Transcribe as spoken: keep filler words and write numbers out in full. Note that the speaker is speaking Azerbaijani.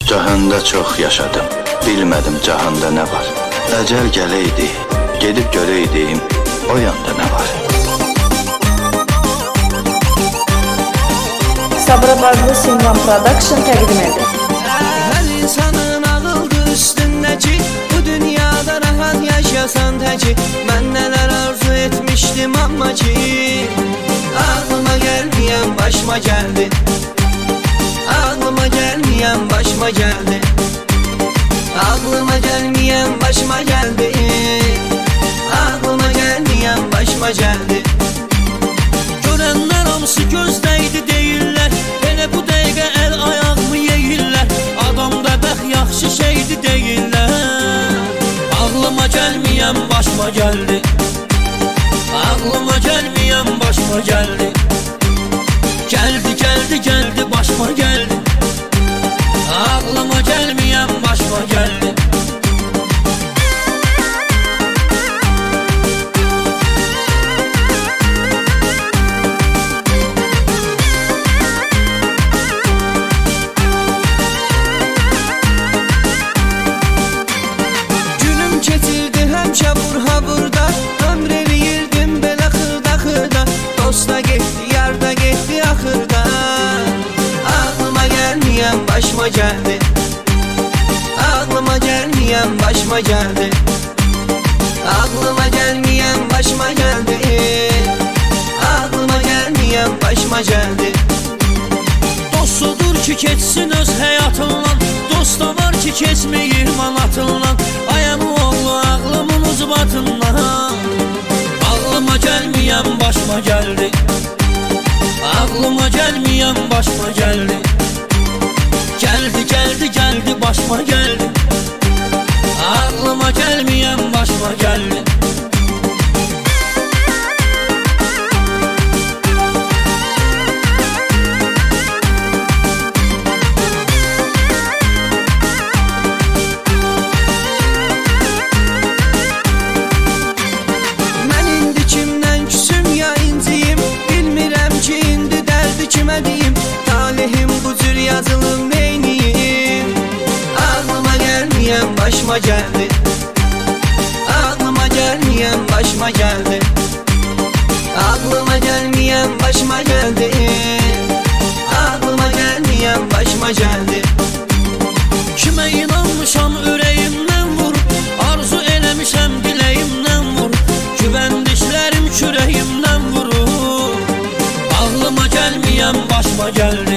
Cahanda çox yaşadım, bilmədim cahanda nə var. Əcəl gələydi, gedib görəydim, o yanda nə var. Sabirabadlı Simran Production təqdim edir. Hər insanın ağıldır üstündəki, bu dünyada rahat yaşasan təki. Mən nələr arzu etmişdim amma ki, ağlıma gəlməyən başıma gəldi. Ağlıma gəlməyən başıma gəldi. Ağlıma gəlməyən başıma gəldi. Ağlıma gəlməyən başıma gəldi. Görənlər hamısı gözdəydi deyirlər, elə bu dəqiqə əl ayağımı yeyirlər. Adamda bəx yaxşı şeydi deyirlər. Ağlıma gəlməyən başıma gəldi. Ağlıma gəlməyən başıma gəldi. Gəldi, gəldi, gəldi, başıma gəldi. Ağlıma gəlməyən başıma gəldi. Günüm keçirdi həmişə burha burada, ömr eləyirdim belə xırda xırda. Dosta getdi, yarda getdi axırda. Ağlıma gəlməyən başıma gəldi. Ağlıma gəlməyən başıma gəldi. Ağlıma gəlməyən başıma gəldi. Ağlıma gəlməyən başıma gəldi. Dostudur ki keçsin öz həyatınla, dost da var ki keçməyir manatınla. Ayam oğlu ağlımın ucbatından. Ağlıma gəlməyən başıma gəldi. Ağlıma gəlməyən başıma gəldi. Gəldi, gəldi, gəldi, başıma gəldi. Ağlıma gəlməyən başıma gəldi. Mən indi kimdən küsüm ya inciyim, bilmirəm ki indi dərdi kimə deyim. Talihim bu cür yazılıb neyniyim. Ağlıma gəlməyən başıma gəldi. Ağlıma gəlməyən başıma gəldi. Ağlıma gəlməyən başıma gəldi. Ağlıma gəlməyən başıma gəldi. Kimə inanmışam ürəyimdən vurub, arzu eləmişəm diləyimdən vurub, güvəndiklərim kürəyimdən vurub. Ağlıma gəlməyən başıma gəldi.